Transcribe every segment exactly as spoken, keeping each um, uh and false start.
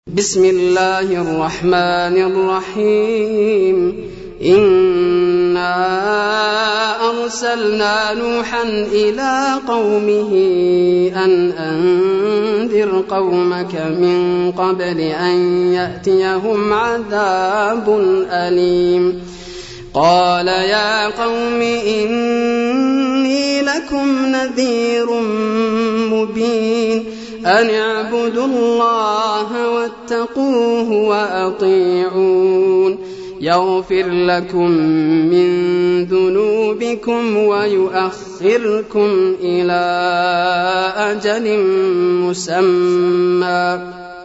بسم الله الرحمن الرحيم إنا أرسلنا نوحا إلى قومه أن أنذر قومك من قبل أن يأتيهم عذاب أليم قال يا قوم إني لكم نذير مبين أن اعبدوا الله واتقوه وأطيعون يغفر لكم من ذنوبكم ويؤخركم إلى أجل مسمى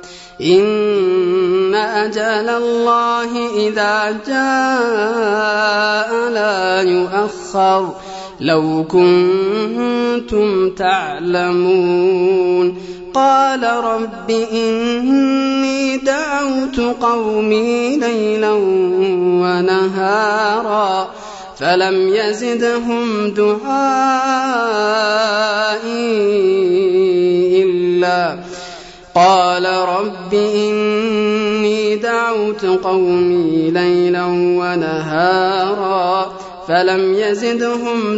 إن أجل الله إذا جاء لا يؤخر لو كنتم تعلمون قال رب إني دعوت قومي ليلا ونهارا فلم يزدهم دعائي إلا قال رب إني دعوت قومي ليلا ونهارا فلم يزدهم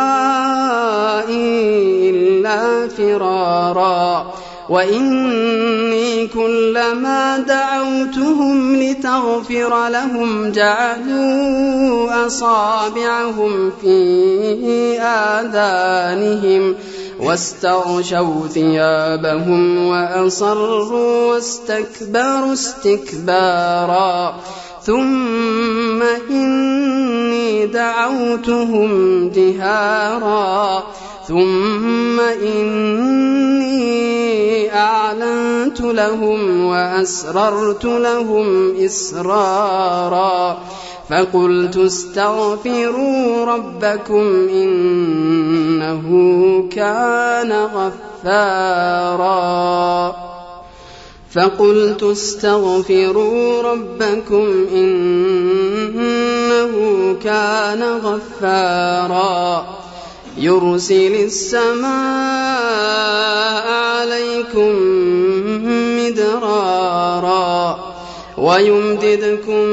دعائي إلا فرارا وإني كلما دعوتهم لتغفر لهم جعلوا أصابعهم في آذانهم واستغشوا ثيابهم وأصروا واستكبروا استكبارا ثم إني دعوتهم جهارا ثم إني أعلنت لهم وأسررت لهم إسرارا فقلت استغفروا ربكم إنه كان غفارا فقلت استغفروا ربكم إنه كان غفارا يرسل السماء عليكم مدرارا ويمددكم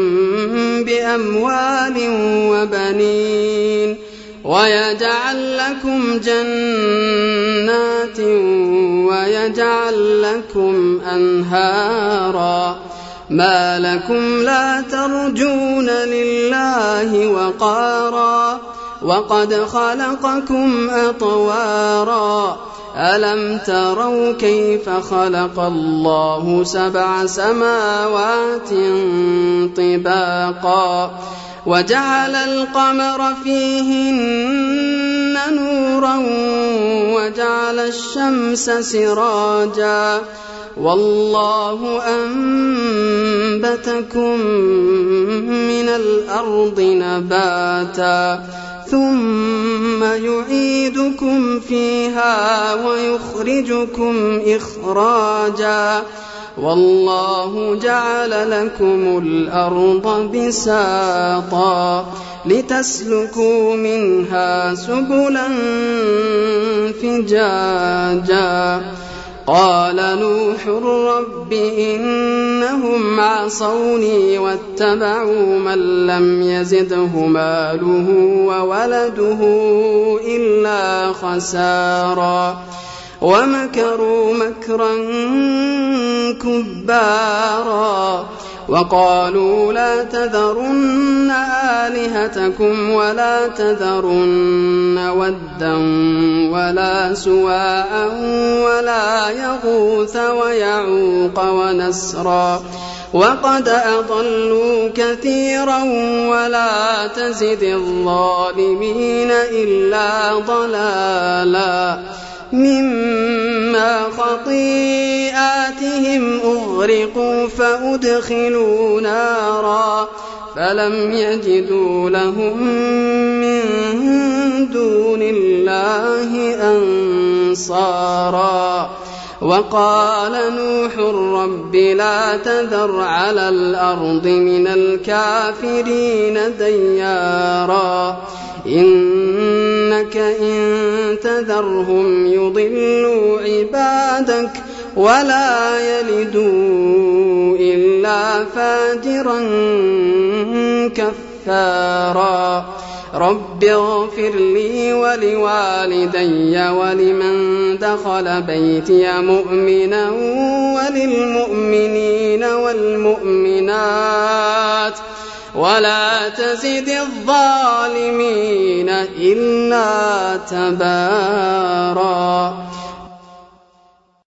بأموال وبنين ويجعل لكم جنات ويجعل لكم أنهارا ما لكم لا ترجون لله وقارا وقد خلقكم أطوارا ألم تروا كيف خلق الله سبع سماوات طباقا وجعل القمر فيهن نورا وجعل الشمس سراجا والله أنبتكم من الأرض نباتا ثم يعيدكم فيها ويخرجكم إخراجا والله جعل لكم الأرض بساطا لتسلكوا منها سبلا فجاجا قال نوح رب إنهم عصوني واتبعوا من لم يزده ماله وولده إلا خسارا ومكروا مكرا كبارا وقالوا لا تذرن آلهتكم ولا تذرن ودا ولا سواعا ولا يغوث ويعوق ونسرا وقد أضلوا كثيرا ولا تزد الظالمين إلا ضلالا مما خطيئاتهم أغرقوا فأدخلوا نارا فلم يجدوا لهم من دون الله أنصارا وقال نوح رب لا تذر على الأرض من الكافرين ديارا إنك إن تذرهم يضلوا عبادك ولا يلدون إلا فاجرا كفارا رب اغفر لي ولوالدي ولمن دخل بيتي مؤمنا وللمؤمنين والمؤمنات ولا تزد الظالمين إلا تبارا